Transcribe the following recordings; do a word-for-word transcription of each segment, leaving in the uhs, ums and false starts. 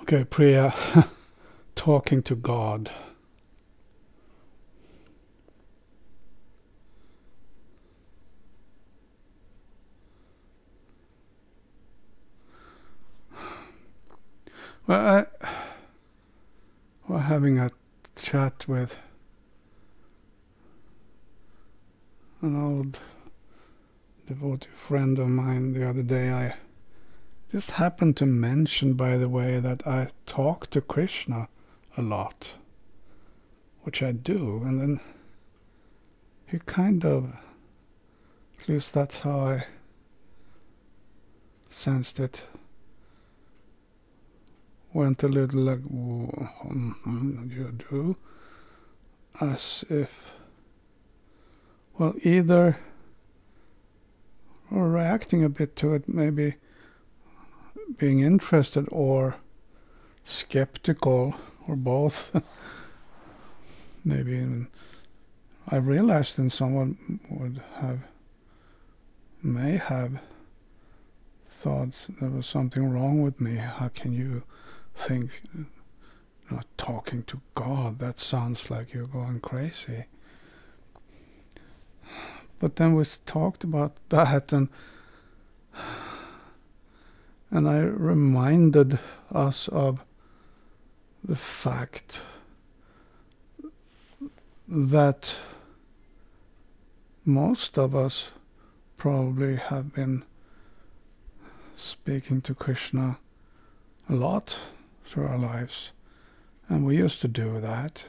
Okay, Priya, talking to God. Well, I was having a chat with an old devotee friend of mine the other day. I just happened to mention, by the way, that I talk to Krishna a lot, which I do, and then he kind of, at least that's how I sensed it, went a little like, mm-hmm, you do, as if, well, either or reacting a bit to it, maybe being interested or skeptical, or both. Maybe even I realized then someone would have, may have thought there was something wrong with me. How can you think, you know, talking to God, that sounds like you're going crazy. But then we talked about that, and and I reminded us of the fact that most of us probably have been speaking to Krishna a lot through our lives, and we used to do that.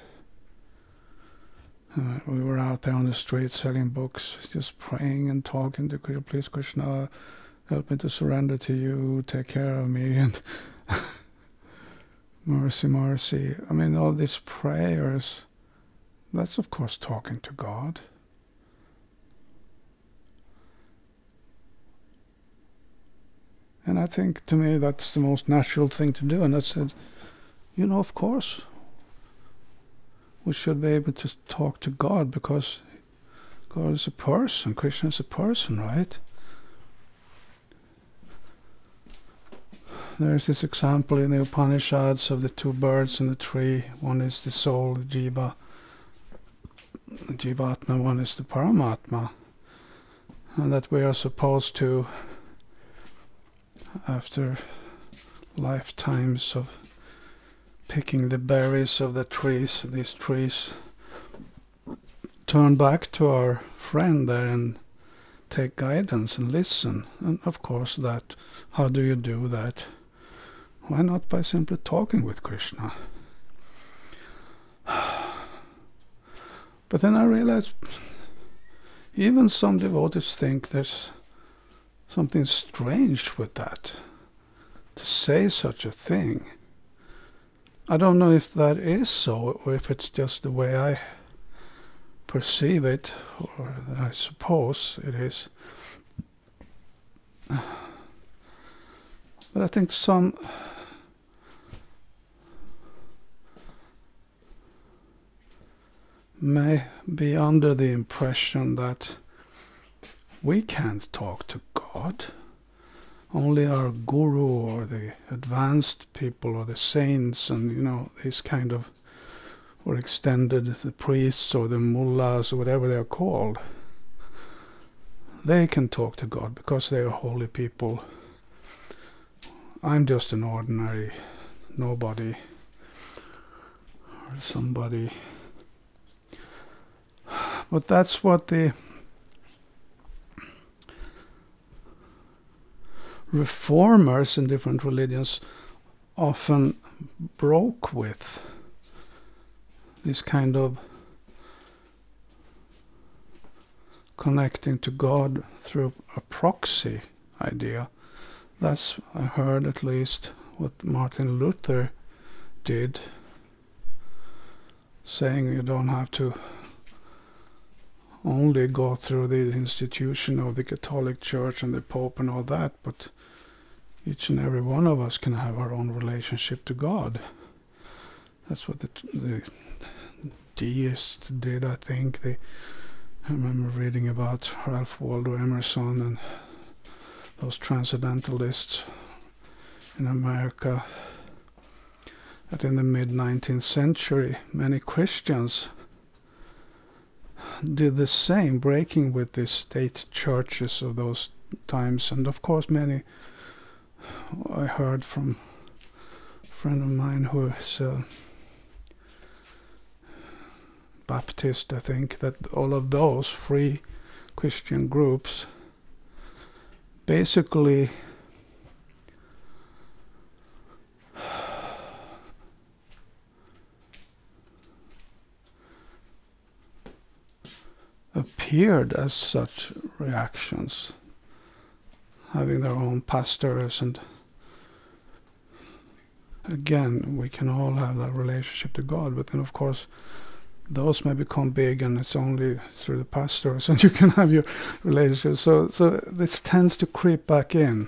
Uh, we were out there on the street selling books, just praying and talking to Krishna. Please, Krishna, help me to surrender to you, take care of me, and mercy, mercy. I mean, all these prayers, that's of course talking to God. And I think, to me, that's the most natural thing to do. And I said, you know, of course, we should be able to talk to God, because God is a person, Krishna is a person, right? There's this example in the Upanishads of the two birds in the tree. One is the soul, the jiva, the jivatma, one is the paramatma. And that we are supposed to, after lifetimes of picking the berries of the trees, these trees, turn back to our friend there and take guidance and listen. And of course that, how do you do that? Why not by simply talking with Krishna? But then I realized even some devotees think there's something strange with that, to say such a thing. I don't know if that is so, or if it's just the way I perceive it, or I suppose it is. But I think some may be under the impression that we can't talk to God. Only our guru or the advanced people or the saints and, you know, these kind of, or extended, the priests or the mullahs or whatever they are called, they can talk to God because they are holy people. I'm just an ordinary nobody or somebody. But that's what the reformers in different religions often broke with, this kind of connecting to God through a proxy idea. That's, I heard at least, what Martin Luther did, saying you don't have to only go through the institution of the Catholic Church and the Pope and all that, but each and every one of us can have our own relationship to God. That's what the, the deists did, I think. They, I remember reading about Ralph Waldo Emerson and those transcendentalists in America. that in the mid-nineteenth century many Christians did the same, breaking with the state churches of those times. And of course many, I heard from a friend of mine who is uh, Baptist, I think, that all of those free Christian groups basically appeared as such reactions, having their own pastors, and again, we can all have that relationship to God, but then of course those may become big and it's only through the pastors and you can have your relationship. So so this tends to creep back in.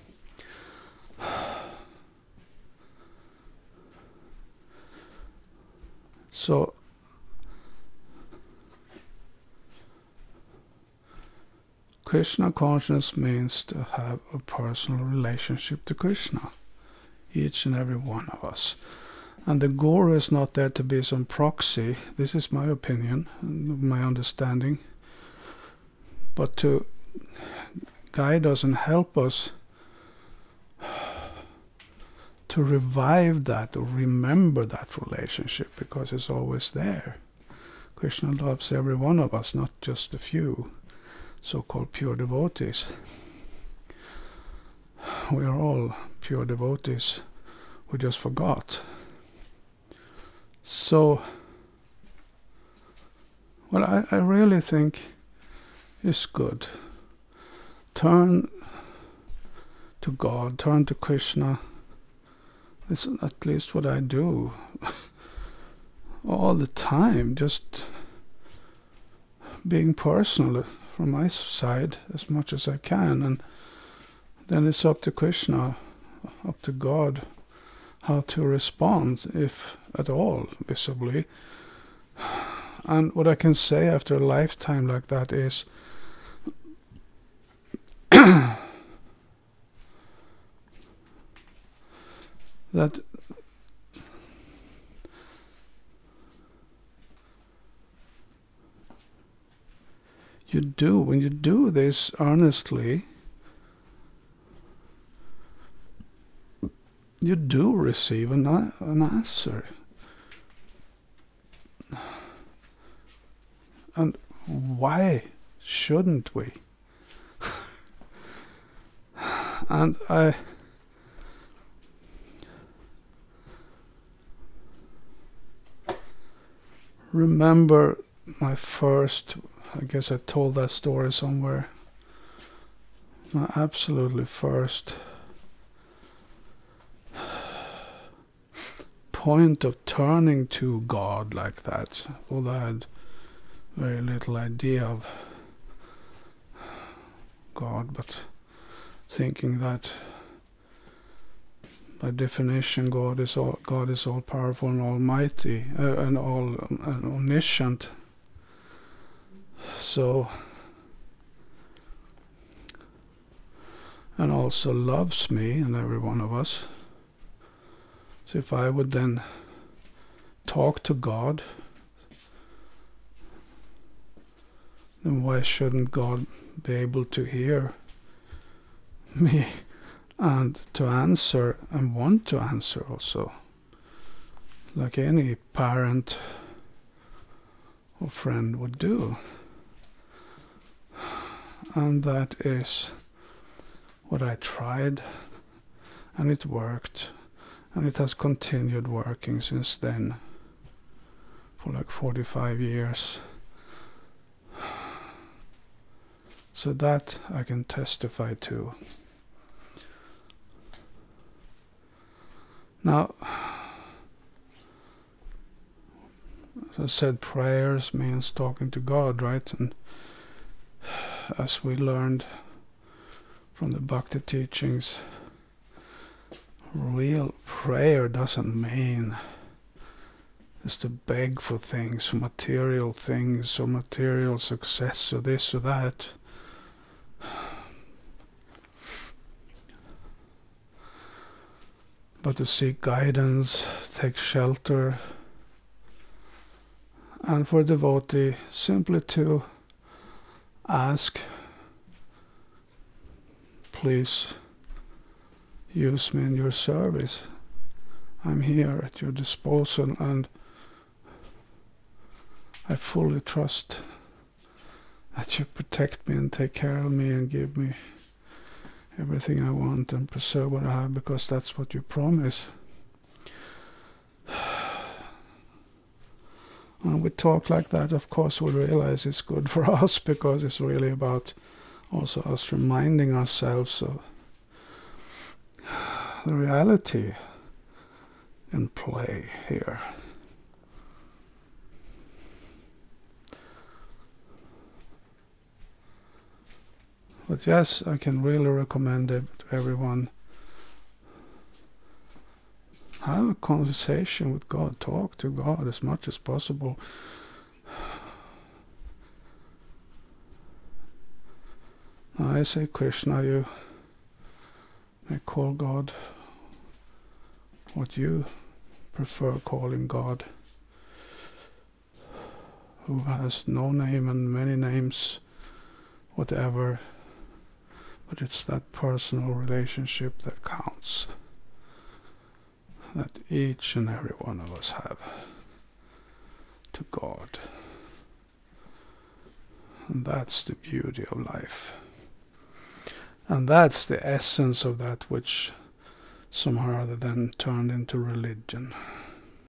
So Krishna consciousness means to have a personal relationship to Krishna, each and every one of us. And the guru is not there to be some proxy, this is my opinion, my understanding, but to guide us and help us to revive that or remember that relationship, because it's always there. Krishna loves every one of us, not just a few so-called pure devotees. We are all pure devotees, we just forgot. So, well, I, I really think it's good. Turn to God, turn to Krishna. It's at least what I do all the time, just being personal from my side as much as I can, and then it's up to Krishna, up to God, how to respond, if at all, visibly. And what I can say after a lifetime like that is that you do, when you do this earnestly, you do receive an, an answer. And why shouldn't we? And I remember my first, I guess I told that story somewhere, my absolutely first point of turning to God like that, although I had very little idea of God, but thinking that by definition God is all God is all powerful and almighty uh, and all um, omniscient. So, and also loves me and every one of us. So if I would then talk to God, then why shouldn't God be able to hear me and to answer, and want to answer also, like any parent or friend would do? And that is what I tried, and it worked, and it has continued working since then for like forty-five years. So that I can testify to. Now, as I said, prayers means talking to God, right? And as we learned from the Bhakti teachings, real prayer doesn't mean just to beg for things, for material things, or material success, or this or that. but to seek guidance, take shelter, and for a devotee simply to ask, please use me in your service. I'm here at your disposal, and I fully trust that you protect me and take care of me and give me everything I want and preserve what I have, because that's what you promise. And we talk like that, of course we realize it's good for us, because it's really about also us reminding ourselves of the reality in play here. But yes, I can really recommend it to everyone. Have a conversation with God. Talk to God as much as possible. I say Krishna, you may call God what you prefer calling God, who has no name and many names, whatever, but it's that personal relationship that counts, that each and every one of us have to God. And that's the beauty of life. And that's the essence of that which somehow or other then turned into religion.